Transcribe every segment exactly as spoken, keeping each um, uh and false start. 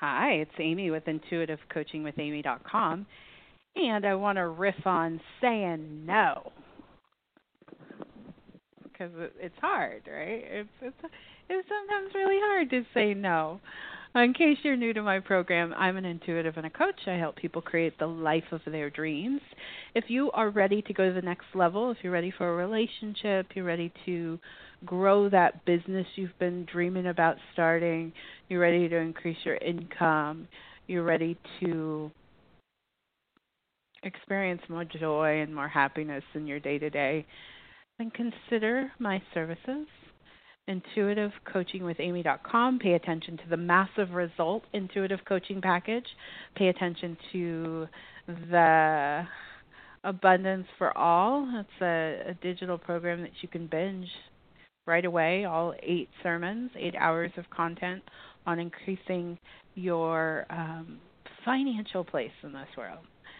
Hi, it's Amy with intuitive coaching with amy dot com, and I want to riff on saying no because it, it's hard, right? It's it's it's sometimes really hard to say no. In case you're new to my program, I'm an intuitive and a coach. I help people create the life of their dreams. If you are ready to go to the next level, if you're ready for a relationship, you're ready to grow that business you've been dreaming about starting, you're ready to increase your income, you're ready to experience more joy and more happiness in your day to day, then consider my services. Intuitive Coaching with amy dot com. Pay attention to the massive result intuitive coaching package. Pay attention to the Abundance for All. It's a, a digital program that you can binge right away, all eight sermons, eight hours of content on increasing your um, financial place in this world.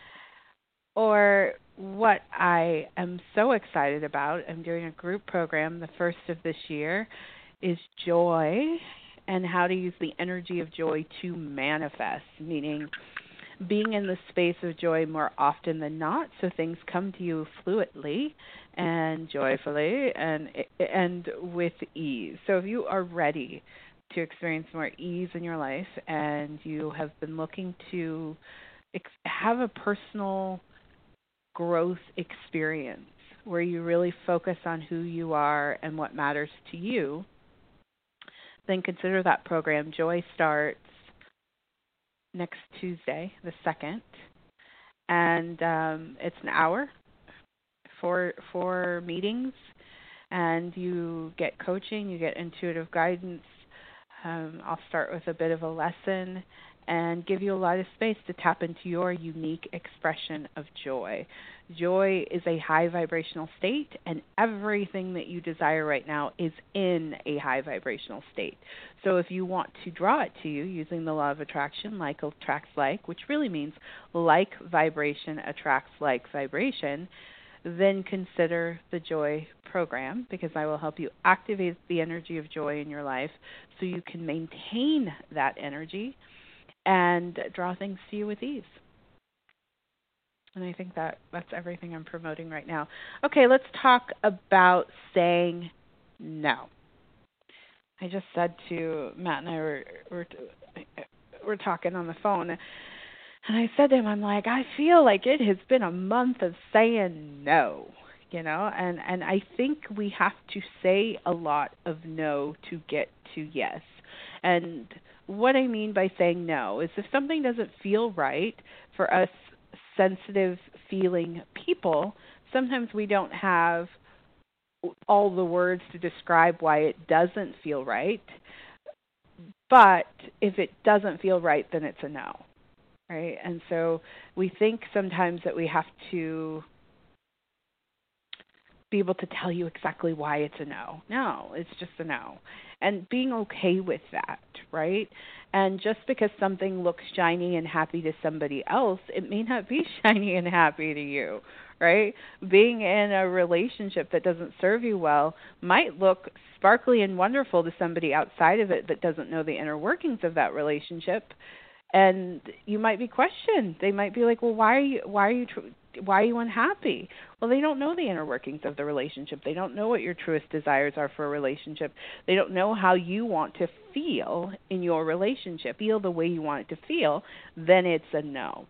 Or what I am so excited about, I'm doing a group program, the first of this year, is joy and how to use the energy of joy to manifest, meaning being in the space of joy more often than not, so things come to you fluidly and joyfully and and with ease. So if you are ready to experience more ease in your life and you have been looking to ex- have a personal growth experience where you really focus on who you are and what matters to you, then consider that program. Joy starts next Tuesday, the second, and um, it's an hour, four four meetings, and you get coaching, you get intuitive guidance. Um, I'll start with a bit of a lesson and give you a lot of space to tap into your unique expression of joy. Joy is a high vibrational state, and everything that you desire right now is in a high vibrational state. So if you want to draw it to you using the law of attraction, like attracts like, which really means like vibration attracts like vibration, then consider the Joy program, because I will help you activate the energy of joy in your life so you can maintain that energy and draw things to you with ease. And I think that that's everything I'm promoting right now. Okay, let's talk about saying no. I just said to Matt and I were were, were talking on the phone, and I said to him, I'm like, I feel like it has been a month of saying no, you know, and, and I think we have to say a lot of no to get to yes. And what I mean by saying no is if something doesn't feel right for us sensitive feeling people, sometimes we don't have all the words to describe why it doesn't feel right. But if it doesn't feel right, then it's a no, right? And so we think sometimes that we have to be able to tell you exactly why it's a no. No, it's just a no. And being okay with that, right? And just because something looks shiny and happy to somebody else, it may not be shiny and happy to you, right? Being in a relationship that doesn't serve you well might look sparkly and wonderful to somebody outside of it that doesn't know the inner workings of that relationship. And you might be questioned. They might be like, "Well, why are you why are you tr- why are you unhappy?" Well, they don't know the inner workings of the relationship. They don't know what your truest desires are for a relationship. They don't know how you want to feel in your relationship. Feel the way you want it to feel, then it's a no.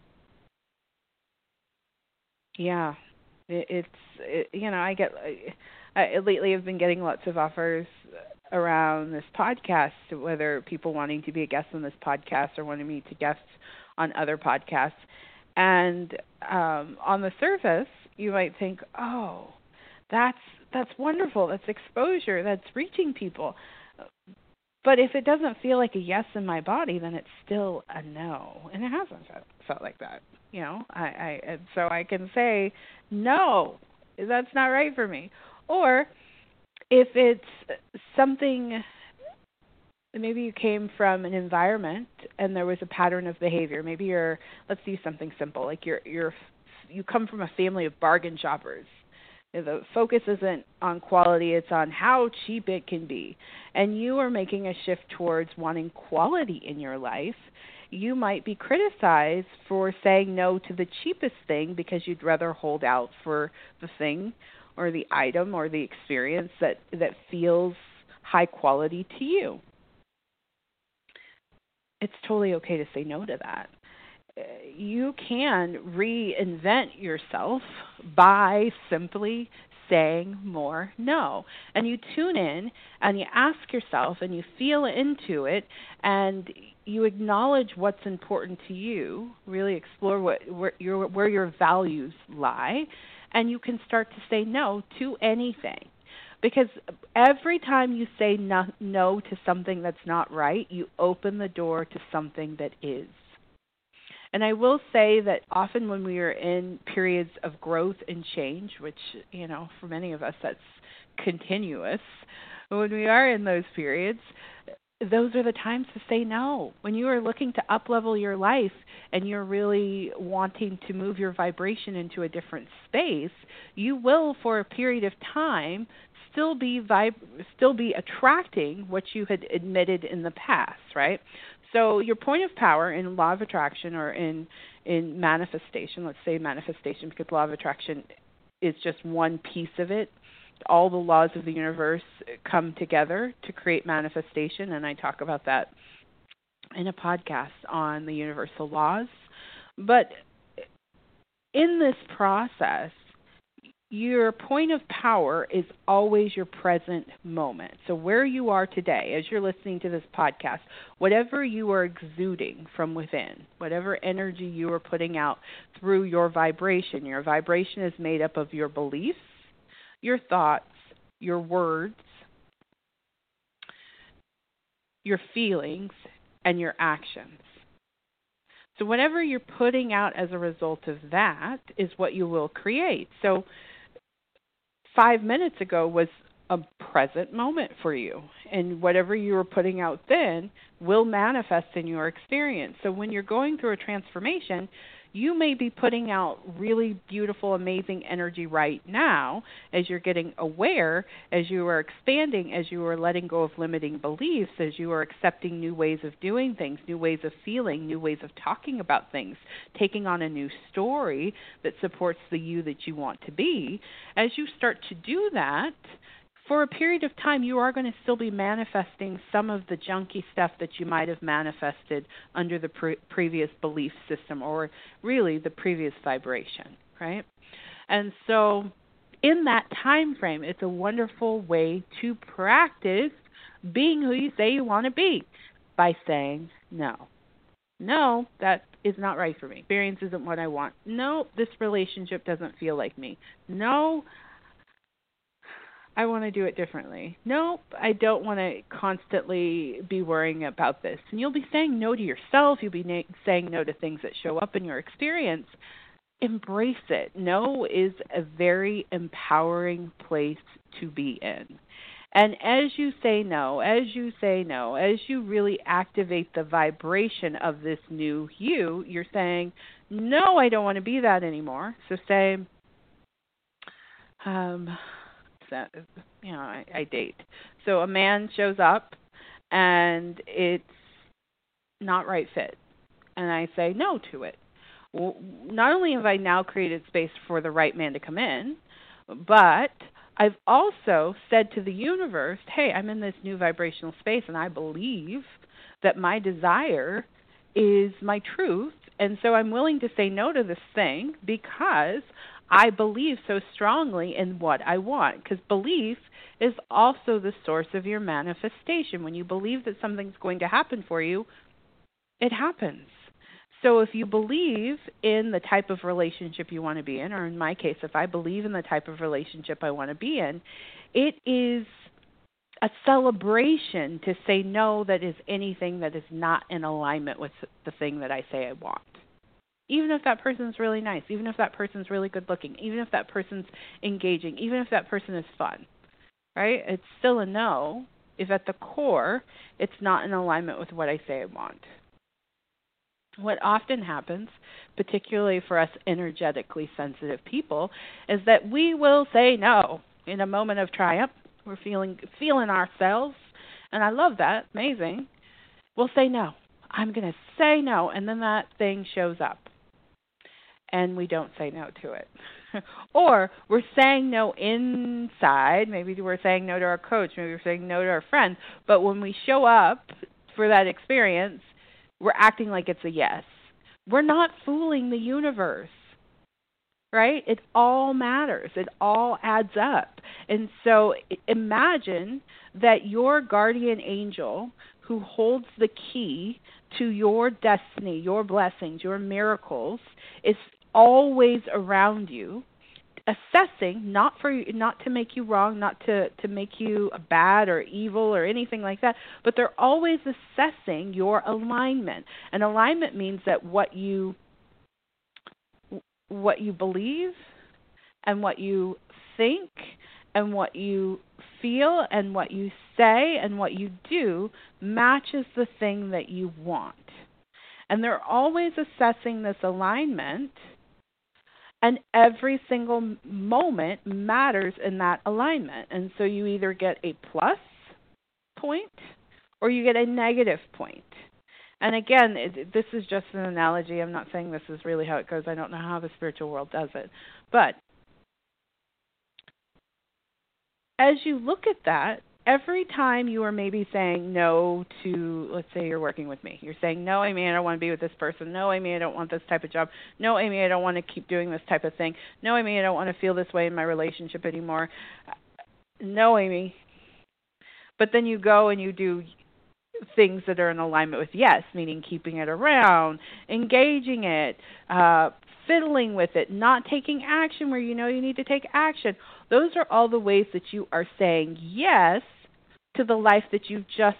Yeah, it, it's it, you know I get I, lately I've been getting lots of offers around this podcast, whether people wanting to be a guest on this podcast or wanting me to guest on other podcasts. And um, on the surface, you might think, oh, that's that's wonderful. That's exposure. That's reaching people. But if it doesn't feel like a yes in my body, then it's still a no. And it hasn't felt, felt like that. You know, I, I and so I can say, no, that's not right for me. Or if it's something, maybe you came from an environment and there was a pattern of behavior. Maybe you're, let's do something simple, like you're you're you come from a family of bargain shoppers. The focus isn't on quality, it's on how cheap it can be. And you are making a shift towards wanting quality in your life. you might be criticized for saying no to the cheapest thing because you'd rather hold out for the thing or the item or the experience that, that feels high quality to you. It's totally okay to say no to that. You can reinvent yourself by simply saying more no. And you tune in and you ask yourself and you feel into it and you acknowledge what's important to you, really explore what where your where your values lie, and you can start to say no to anything. Because every time you say no, no to something that's not right, you open the door to something that is. And I will say that often when we are in periods of growth and change, which, you know, for many of us that's continuous, when we are in those periods, those are the times to say no. When you are looking to up-level your life and you're really wanting to move your vibration into a different space, you will, for a period of time, still be vib- still be attracting what you had admitted in the past, right? So your point of power in law of attraction or in in manifestation, let's say manifestation because law of attraction is just one piece of it. All the laws of the universe come together to create manifestation, and I talk about that in a podcast on the universal laws. But in this process, your point of power is always your present moment. So where you are today, as you're listening to this podcast, whatever you are exuding from within, whatever energy you are putting out through your vibration, your vibration is made up of your beliefs, your thoughts, your words, your feelings, and your actions. So whatever you're putting out as a result of that is what you will create. So five minutes ago was a present moment for you, and whatever you were putting out then will manifest in your experience. So when you're going through a transformation, you may be putting out really beautiful, amazing energy right now as you're getting aware, as you are expanding, as you are letting go of limiting beliefs, as you are accepting new ways of doing things, new ways of feeling, new ways of talking about things, taking on a new story that supports the you that you want to be. As you start to do that, for a period of time, you are going to still be manifesting some of the junky stuff that you might have manifested under the pre- previous belief system or really the previous vibration, right? And so in that time frame, it's a wonderful way to practice being who you say you want to be by saying no. No, that is not right for me. Experience isn't what I want. No, this relationship doesn't feel like me. No, I want to do it differently. Nope, I don't want to constantly be worrying about this. And you'll be saying no to yourself. You'll be na- saying no to things that show up in your experience. Embrace it. No is a very empowering place to be in. And as you say no, as you say no, as you really activate the vibration of this new you, you're saying, no, I don't want to be that anymore. So say, um... that, you know, I, I date. So a man shows up and it's not right fit. And I say no to it. Well, not only have I now created space for the right man to come in, but I've also said to the universe, hey, I'm in this new vibrational space and I believe that my desire is my truth. And so I'm willing to say no to this thing because I believe so strongly in what I want, because belief is also the source of your manifestation. When you believe that something's going to happen for you, it happens. So if you believe in the type of relationship you want to be in, or in my case, if I believe in the type of relationship I want to be in, it is a celebration to say no that is anything that is not in alignment with the thing that I say I want. Even if that person's really nice, even if that person's really good looking, even if that person's engaging, even if that person is fun, right? It's still a no if at the core it's not in alignment with what I say I want. What often happens, particularly for us energetically sensitive people, is that we will say no in a moment of triumph. We're feeling feeling ourselves, and I love that. Amazing. We'll say no. I'm going to say no, and then that thing shows up, and we don't say no to it. Or we're saying no inside. Maybe we're saying no to our coach. Maybe we're saying no to our friends. But when we show up for that experience, we're acting like it's a yes. We're not fooling the universe, right? It all matters. It all adds up. And so imagine that your guardian angel who holds the key to your destiny, your blessings, your miracles, is always around you, assessing, not for not to make you wrong, not to, to make you bad or evil or anything like that, but they're always assessing your alignment. And alignment means that what you what you believe and what you think and what you feel and what you say and what you do matches the thing that you want. And they're always assessing this alignment, and every single moment matters in that alignment. And so you either get a plus point or you get a negative point. And again, it, this is just an analogy. I'm not saying this is really how it goes. I don't know how the spiritual world does it. But as you look at that, every time you are maybe saying no to, let's say you're working with me. You're saying, no, Amy, I don't want to be with this person. No, Amy, I don't want this type of job. No, Amy, I don't want to keep doing this type of thing. No, Amy, I don't want to feel this way in my relationship anymore. No, Amy. But then you go and you do things that are in alignment with yes, meaning keeping it around, engaging it, uh, fiddling with it, not taking action where you know you need to take action. Those are all the ways that you are saying yes to the life that you just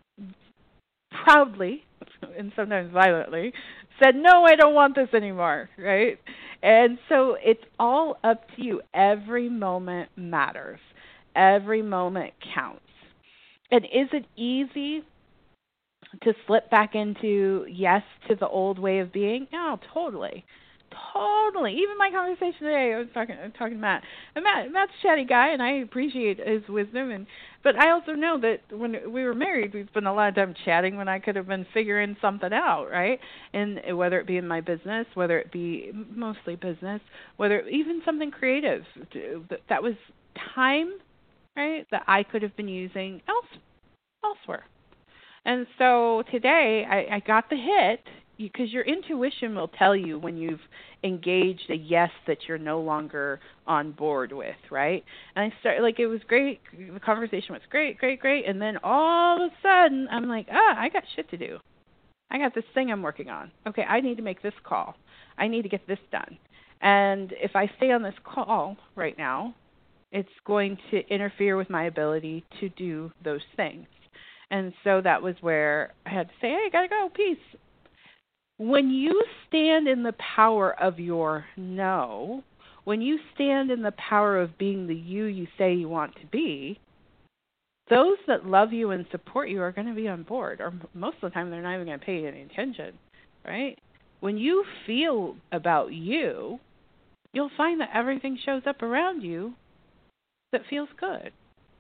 proudly, and sometimes violently, said, no, I don't want this anymore, right? And so it's all up to you. Every moment matters. Every moment counts. And is it easy to slip back into yes to the old way of being? No, totally. Totally. Even my conversation today, I was talking I was talking to Matt. And Matt Matt's a chatty guy, and I appreciate his wisdom. And but I also know that when we were married, we spent a lot of time chatting when I could have been figuring something out, right? And whether it be in my business, whether it be mostly business, whether even something creative, that was time, right, that I could have been using else elsewhere. And so today I, I got the hit, because your intuition will tell you when you've engaged a yes that you're no longer on board with, right? And I started, like, it was great. The conversation was great, great, great. And then all of a sudden, I'm like, ah, I got shit to do. I got this thing I'm working on. Okay, I need to make this call. I need to get this done. And if I stay on this call right now, it's going to interfere with my ability to do those things. And so that was where I had to say, hey, I got to go, peace. When you stand in the power of your no, when you stand in the power of being the you you say you want to be, those that love you and support you are going to be on board, or most of the time they're not even going to pay any attention, right? When you feel about you, you'll find that everything shows up around you that feels good.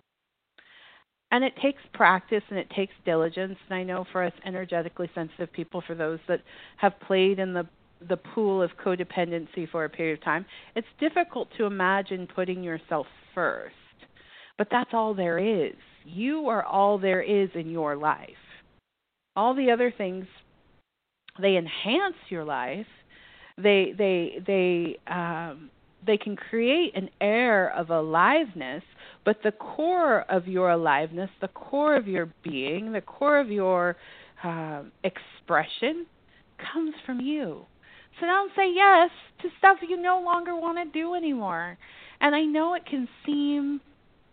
And it takes practice and it takes diligence. And I know for us energetically sensitive people, for those that have played in the the pool of codependency for a period of time, it's difficult to imagine putting yourself first. But that's all there is. You are all there is in your life. All the other things, they enhance your life. They they they um, they can create an air of aliveness. But the core of your aliveness, the core of your being, the core of your uh, expression comes from you. So don't say yes to stuff you no longer want to do anymore. And I know it can seem,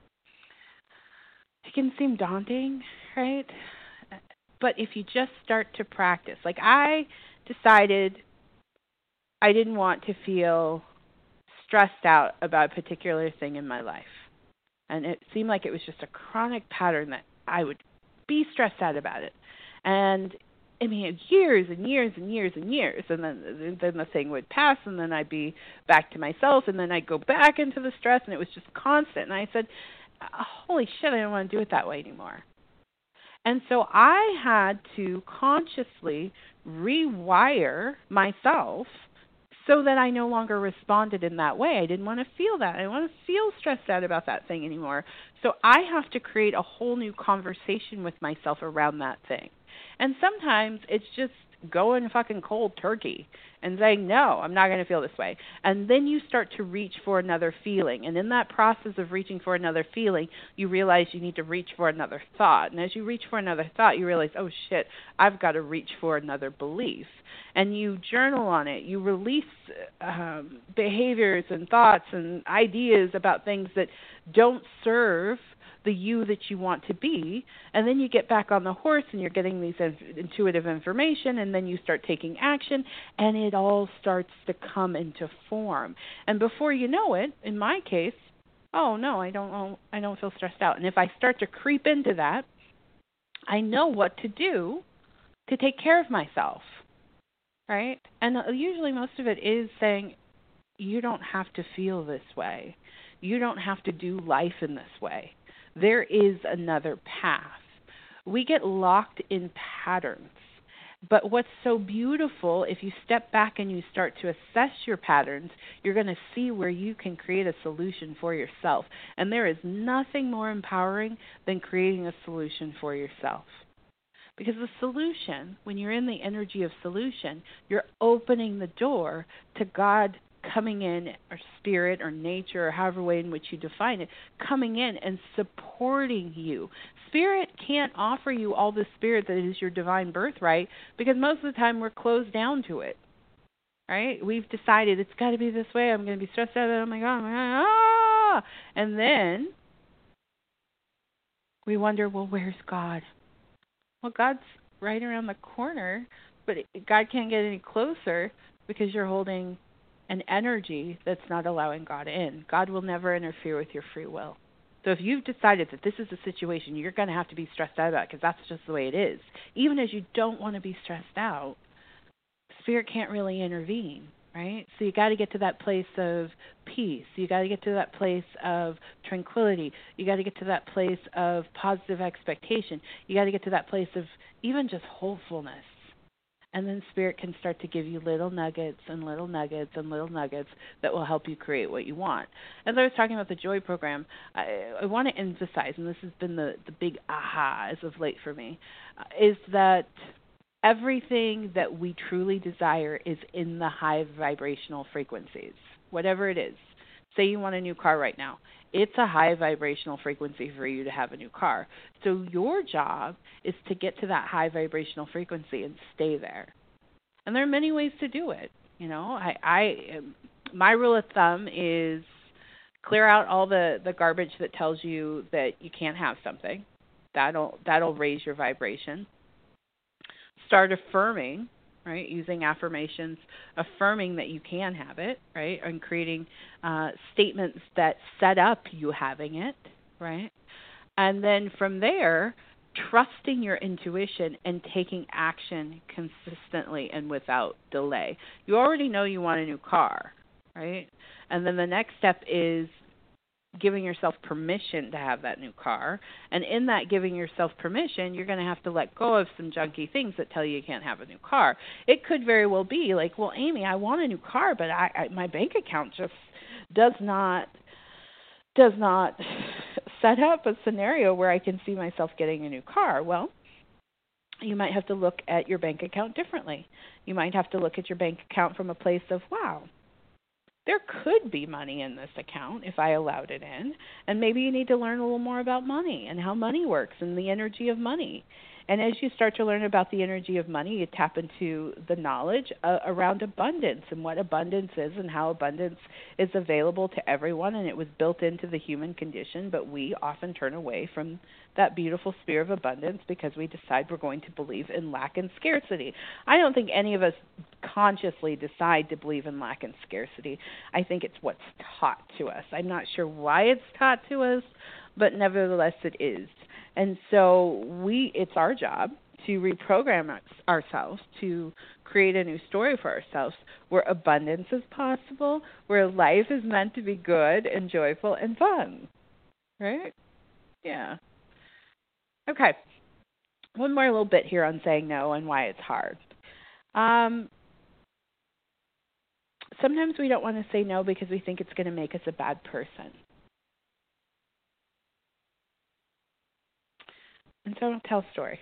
it can seem daunting, right? But if you just start to practice, like I decided I didn't want to feel stressed out about a particular thing in my life. And it seemed like it was just a chronic pattern that I would be stressed out about it. And I mean, years and years and years and years. And then then the thing would pass, and then I'd be back to myself, and then I'd go back into the stress, and it was just constant. And I said, holy shit, I don't want to do it that way anymore. And so I had to consciously rewire myself so that I no longer responded in that way. I didn't want to feel that. I didn't want to feel stressed out about that thing anymore. So I have to create a whole new conversation with myself around that thing. And sometimes it's just going fucking cold turkey and saying, no, I'm not going to feel this way. And then you start to reach for another feeling. And in that process of reaching for another feeling, you realize you need to reach for another thought. And as you reach for another thought, you realize, oh shit, I've got to reach for another belief. And you journal on it. You release um, behaviors and thoughts and ideas about things that don't serve the you that you want to be, and then you get back on the horse and you're getting these intuitive information, and then you start taking action, and it all starts to come into form. And before you know it, in my case, oh no, I don't I don't feel stressed out. And if I start to creep into that, I know what to do to take care of myself, right? And usually most of it is saying, you don't have to feel this way. You don't have to do life in this way. There is another path. We get locked in patterns. But what's so beautiful, if you step back and you start to assess your patterns, you're going to see where you can create a solution for yourself. And there is nothing more empowering than creating a solution for yourself. Because the solution, when you're in the energy of solution, you're opening the door to God coming in, or spirit, or nature, or however way in which you define it, coming in and supporting you. Spirit can't offer you all the spirit that is your divine birthright, because most of the time we're closed down to it, right? We've decided it's got to be this way. I'm going to be stressed out. Oh my God, oh my God, ah! And then we wonder, well, where's God? Well, God's right around the corner, but God can't get any closer because you're holding an energy that's not allowing God in. God will never interfere with your free will. So if you've decided that this is a situation you're going to have to be stressed out about, because that's just the way it is, even as you don't want to be stressed out, Spirit can't really intervene, right? So you got to get to that place of peace. You got to get to that place of tranquility. You got to get to that place of positive expectation. You got to get to that place of even just hopefulness. And then Spirit can start to give you little nuggets and little nuggets and little nuggets that will help you create what you want. As I was talking about the Joy Program, I, I want to emphasize, and this has been the, the big aha as of late for me, uh, is that everything that we truly desire is in the high vibrational frequencies, whatever it is. Say you want a new car right now. It's a high vibrational frequency for you to have a new car. So your job is to get to that high vibrational frequency and stay there. And there are many ways to do it. You know, I, I my rule of thumb is clear out all the, the garbage that tells you that you can't have something. That'll that'll raise your vibration. Start affirming, right, using affirmations, affirming that you can have it, right, and creating uh, statements that set up you having it, right, and then from there, trusting your intuition and taking action consistently and without delay. You already know you want a new car, right, and then the next step is giving yourself permission to have that new car. And in that giving yourself permission, you're going to have to let go of some junky things that tell you you can't have a new car. It could very well be like, well, Amy, I want a new car, but I, I my bank account just does not does not set up a scenario where I can see myself getting a new car. Well, you might have to look at your bank account differently. You might have to look at your bank account from a place of, wow, there could be money in this account if I allowed it in. And maybe you need to learn a little more about money and how money works and the energy of money. And as you start to learn about the energy of money, you tap into the knowledge uh, around abundance and what abundance is and how abundance is available to everyone. And it was built into the human condition, but we often turn away from that beautiful sphere of abundance because we decide we're going to believe in lack and scarcity. I don't think any of us consciously decide to believe in lack and scarcity. I think it's what's taught to us. I'm not sure why it's taught to us, but nevertheless it is. And so we, it's our job to reprogram our, ourselves to create a new story for ourselves where abundance is possible, where life is meant to be good and joyful and fun. Right? Yeah. Okay. one more little bit here on saying no and why it's hard. Um, sometimes we don't want to say no because we think it's going to make us a bad person. And so I'll tell a story.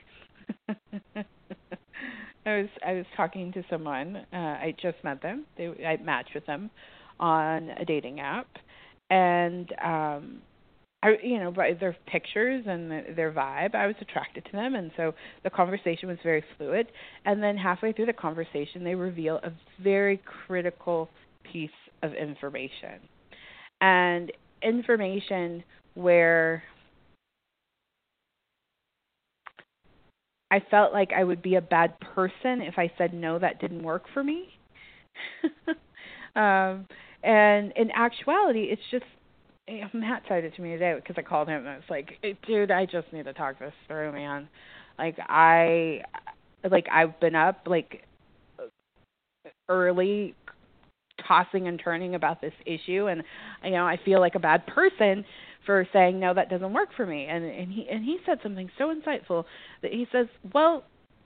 I was I was talking to someone. Uh, I just met them. They, I matched with them on a dating app, and um, I, you know, by their pictures and the, their vibe, I was attracted to them, and so the conversation was very fluid. And then halfway through the conversation, they reveal a very critical piece of information, and information where I felt like I would be a bad person if I said no, that didn't work for me. um, and in actuality, it's just, you know, Matt said it to me today because I called him and I was like, dude, I just need to talk this through, man. Like I, like I've been up like early, tossing and turning about this issue, and you know I feel like a bad person for saying no, that doesn't work for me. And and he and he said something so insightful that he says, well,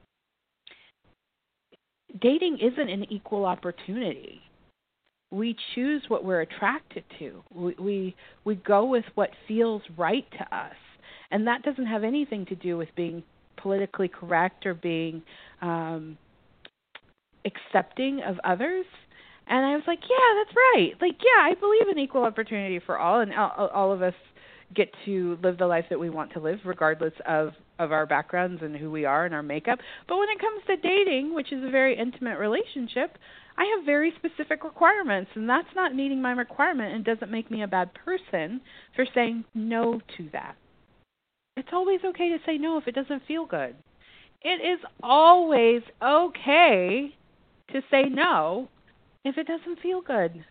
dating isn't an equal opportunity. We choose what we're attracted to. We we, we go with what feels right to us, and that doesn't have anything to do with being politically correct or being um, accepting of others. And I was like, yeah, that's right. Like, yeah, I believe in equal opportunity for all, and all, all of us get to live the life that we want to live, regardless of, of our backgrounds and who we are and our makeup. But when it comes to dating, which is a very intimate relationship, I have very specific requirements, and that's not meeting my requirement and doesn't make me a bad person for saying no to that. It's always okay to say no if it doesn't feel good. It is always okay to say no if it doesn't feel good.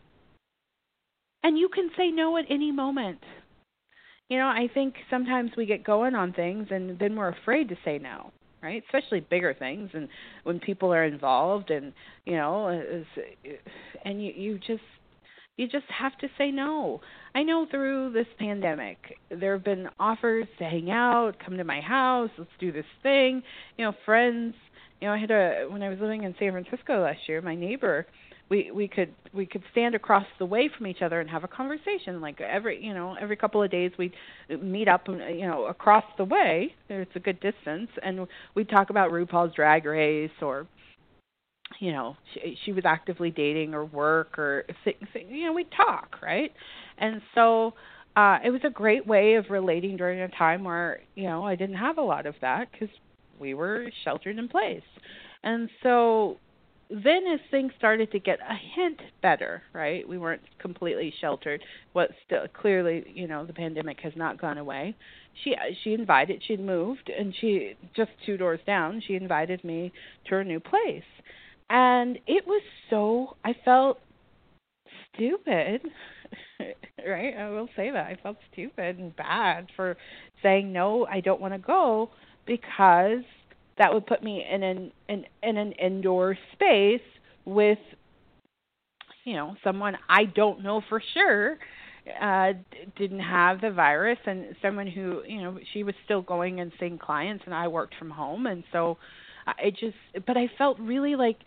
And you can say no at any moment. You know, I think sometimes we get going on things and then we're afraid to say no, right? Especially bigger things and when people are involved and, you know, and you, you just you just have to say no. I know through this pandemic, there have been offers to hang out, come to my house, let's do this thing, you know, friends. You know, I had a when I was living in San Francisco last year, my neighbor, we we could we could stand across the way from each other and have a conversation. Like every you know every couple of days we'd meet up you know across the way. It's a good distance, and we'd talk about RuPaul's Drag Race, or you know she, she was actively dating or work or you know we'd talk, right? And so uh, it was a great way of relating during a time where you know I didn't have a lot of that because we were sheltered in place, and so. Then as things started to get a hint better, right? We weren't completely sheltered. What still clearly, you know, the pandemic has not gone away. She she invited, she'd moved, and she just two doors down. She invited me to her new place, and it was so I felt stupid, right? I will say that I felt stupid and bad for saying no. I don't want to go because. That would put me in an in, in an indoor space with, you know, someone I don't know for sure uh, didn't have the virus, and someone who, you know, she was still going and seeing clients, and I worked from home, and so I just, but I felt really like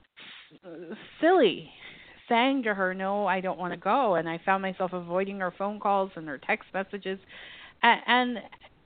silly saying to her, no, I don't want to go, and I found myself avoiding her phone calls and her text messages, and and,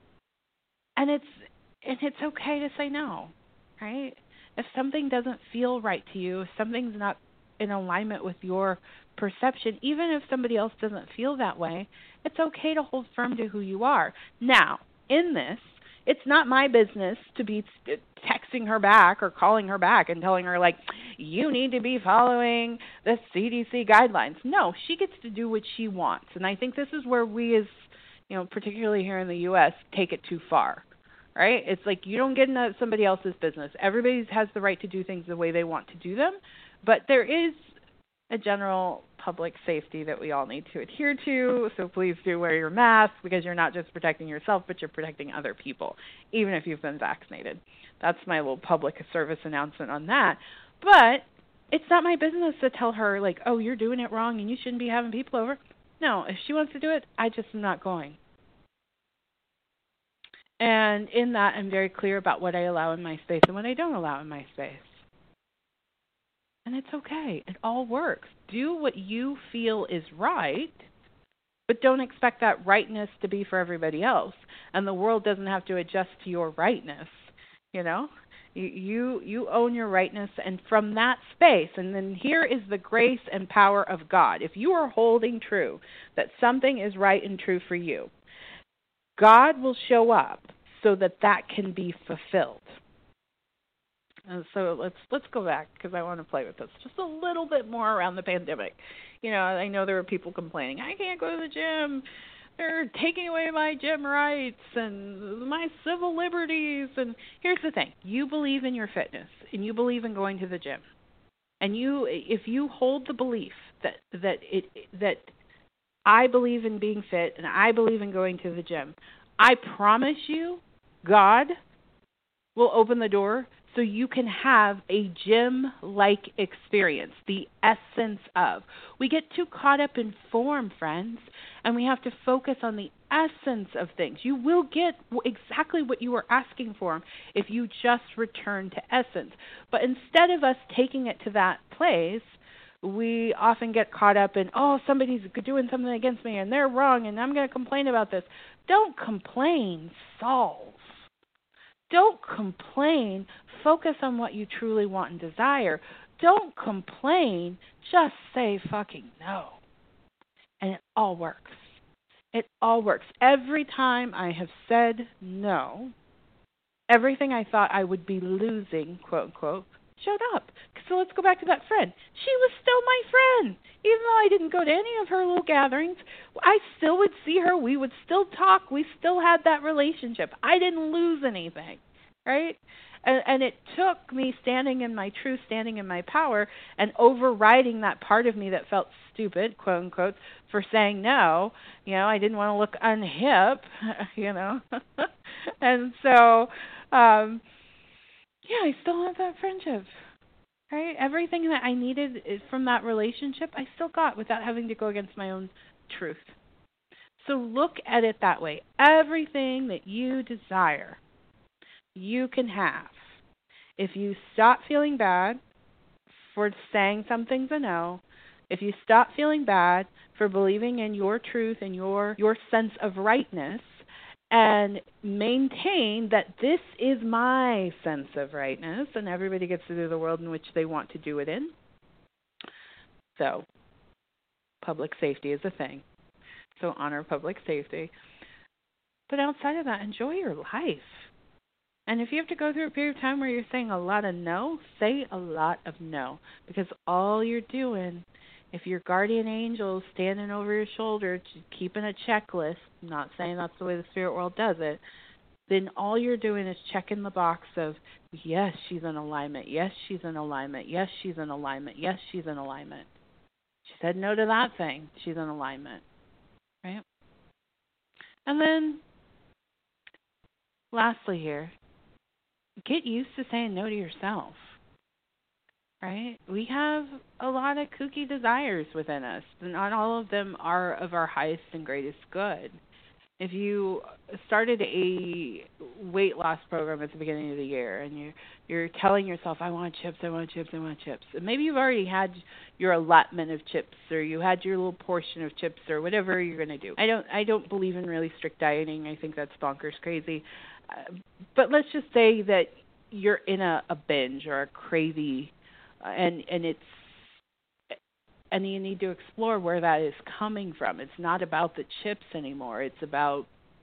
and it's. And it's okay to say no, right? If something doesn't feel right to you, if something's not in alignment with your perception, even if somebody else doesn't feel that way, it's okay to hold firm to who you are. Now, in this, it's not my business to be texting her back or calling her back and telling her, like, you need to be following the C D C guidelines. No, she gets to do what she wants. And I think this is where we as, you know, particularly here in the U S, take it too far. Right? It's like you don't get into somebody else's business. Everybody has the right to do things the way they want to do them, but there is a general public safety that we all need to adhere to, so please do wear your mask because you're not just protecting yourself, but you're protecting other people, even if you've been vaccinated. That's my little public service announcement on that. But it's not my business to tell her, like, oh, you're doing it wrong and you shouldn't be having people over. No, if she wants to do it, I just am not going. And in that, I'm very clear about what I allow in my space and what I don't allow in my space. And it's okay. It all works. Do what you feel is right, but don't expect that rightness to be for everybody else. And the world doesn't have to adjust to your rightness, you know? You, you you own your rightness, and from that space, and then here is the grace and power of God. If you are holding true that something is right and true for you, God will show up so that that can be fulfilled. And so let's let's go back, because I want to play with this just a little bit more around the pandemic. You know, I know there were people complaining, I can't go to the gym. They're taking away my gym rights and my civil liberties. And here's the thing. You believe in your fitness, and you believe in going to the gym. And you, if you hold the belief that that it that I believe in being fit and I believe in going to the gym, I promise you, God will open the door so you can have a gym-like experience, the essence of. We get too caught up in form, friends, and we have to focus on the essence of things. You will get exactly what you were asking for if you just return to essence. But instead of us taking it to that place, we often get caught up in, oh, somebody's doing something against me and they're wrong and I'm going to complain about this. Don't complain, solve. Don't complain. Focus on what you truly want and desire. Don't complain. Just say fucking no. And it all works. It all works. Every time I have said no, everything I thought I would be losing, quote unquote, showed up. So let's go back to that friend. She was still my friend. Even though I didn't go to any of her little gatherings, I still would see her. We would still talk. We still had that relationship. I didn't lose anything, right? And, and it took me standing in my truth, standing in my power, and overriding that part of me that felt stupid, quote unquote, for saying no. You know, I didn't want to look unhip, you know. And so, um, yeah, I still have that friendship. Right? Everything that I needed from that relationship, I still got without having to go against my own truth. So look at it that way. Everything that you desire, you can have. If you stop feeling bad for saying something's a no, if you stop feeling bad for believing in your truth and your, your sense of rightness, and maintain that this is my sense of rightness, and everybody gets to do the world in which they want to do it in. So, public safety is a thing. So honor public safety. But outside of that, enjoy your life. And if you have to go through a period of time where you're saying a lot of no, say a lot of no. Because all you're doing, if your guardian angel is standing over your shoulder, keeping a checklist, I'm not saying that's the way the spirit world does it, then all you're doing is checking the box of, yes, she's in alignment, yes, she's in alignment, yes, she's in alignment, yes, she's in alignment. She said no to that thing, she's in alignment, right? And then, lastly here, get used to saying no to yourself. Right? We have a lot of kooky desires within us. Not all of them are of our highest and greatest good. If you started a weight loss program at the beginning of the year and you're, you're telling yourself, I want chips, I want chips, I want chips. And maybe you've already had your allotment of chips, or you had your little portion of chips, or whatever you're going to do. I don't I don't believe in really strict dieting. I think that's bonkers crazy. Uh, but let's just say that you're in a, a binge or a crazy And and it's and you need to explore where that is coming from. It's not about the chips anymore. It's about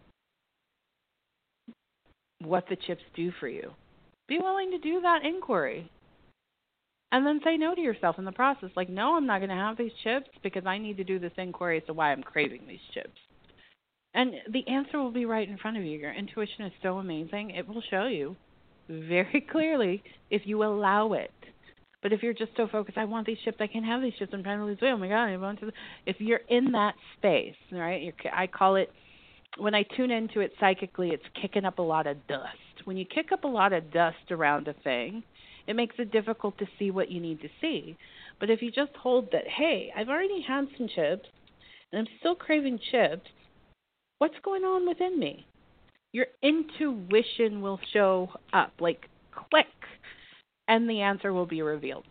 what the chips do for you. Be willing to do that inquiry. And then say no to yourself in the process. Like, no, I'm not going to have these chips because I need to do this inquiry as to why I'm craving these chips. And the answer will be right in front of you. Your intuition is so amazing. It will show you very clearly if you allow it. But if you're just so focused, I want these chips, I can't have these chips, I'm trying to lose weight, oh my God, I want to. If you're in that space, right, you're, I call it, when I tune into it psychically, it's kicking up a lot of dust. When you kick up a lot of dust around a thing, it makes it difficult to see what you need to see. But if you just hold that, hey, I've already had some chips, and I'm still craving chips, what's going on within me? Your intuition will show up, like click, and the answer will be revealed.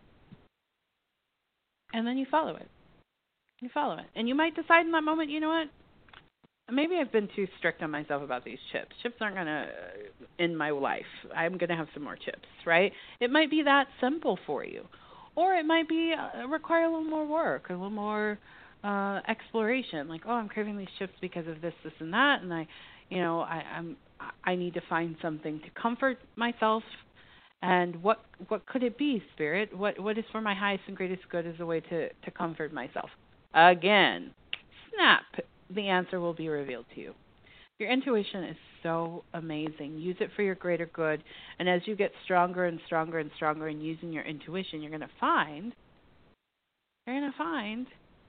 And then you follow it. You follow it. And you might decide in that moment, you know what? Maybe I've been too strict on myself about these chips. Chips aren't going to end my life. I'm going to have some more chips, right? It might be that simple for you. Or it might be uh, require a little more work, a little more uh, exploration. Like, oh, I'm craving these chips because of this, this, and that, and I, you know, I, I'm, I need to find something to comfort myself. And what, what could it be, Spirit? What, what is for my highest and greatest good as a way to, to comfort myself? Again, snap. The answer will be revealed to you. Your intuition is so amazing. Use it for your greater good. And as you get stronger and stronger and stronger in using your intuition, you're going to find, you're going to find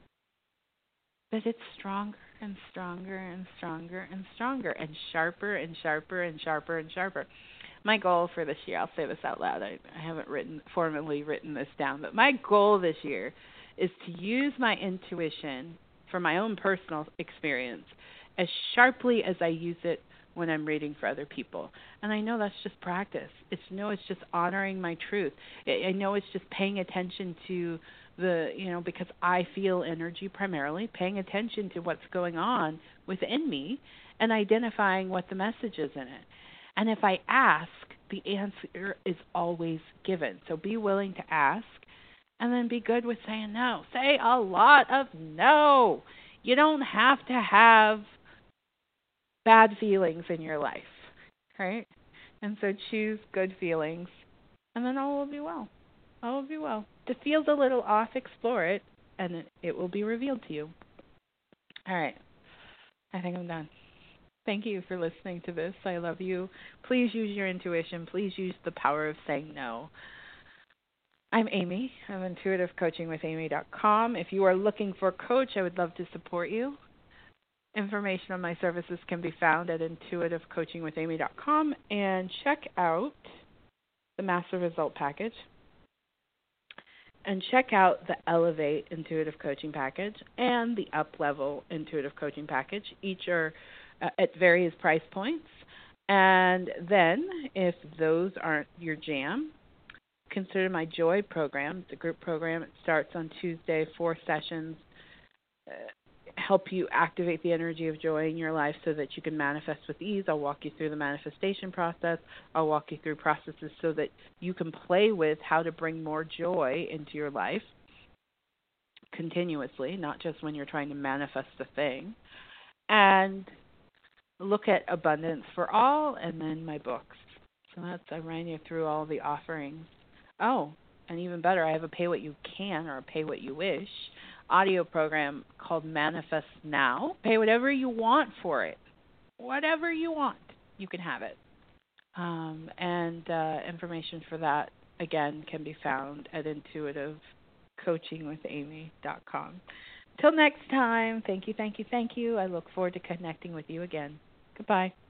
that it's stronger and stronger and stronger and stronger and sharper and sharper and sharper and sharper. My goal for this year, I'll say this out loud. I, I haven't written formally written this down, but my goal this year is to use my intuition for my own personal experience as sharply as I use it when I'm reading for other people. And I know that's just practice. It's no, it's just honoring my truth. I know it's just paying attention to the, you know, because I feel energy primarily, paying attention to what's going on within me and identifying what the message is in it. And if I ask, the answer is always given. So be willing to ask. And then be good with saying no. Say a lot of no. You don't have to have bad feelings in your life, right? And so choose good feelings, and then all will be well. All will be well. If it feels a little off, explore it, and it, it will be revealed to you. All right. I think I'm done. Thank you for listening to this. I love you. Please use your intuition. Please use the power of saying no. I'm Amy. I'm intuitive coaching with amy dot com. If you are looking for a coach, I would love to support you. Information on my services can be found at intuitive coaching with amy dot com, and check out the Master Result Package and check out the Elevate Intuitive Coaching Package and the Up Level Intuitive Coaching Package. Each are uh, at various price points. And then if those aren't your jam, consider my Joy program. It's a group program. It starts on Tuesday, four sessions, uh, help you activate the energy of joy in your life so that you can manifest with ease. I'll walk you through the manifestation process. I'll walk you through processes so that you can play with how to bring more joy into your life continuously, not just when you're trying to manifest a thing. And look at Abundance for All and then my books. So that's, I ran you through all the offerings. Oh, and even better, I have a Pay What You Can or a Pay What You Wish audio program called Manifest Now. Pay whatever you want for it. Whatever you want, you can have it. Um, and uh, information for that, again, can be found at intuitive coaching with amy dot com. Till next time, thank you, thank you, thank you. I look forward to connecting with you again. Goodbye.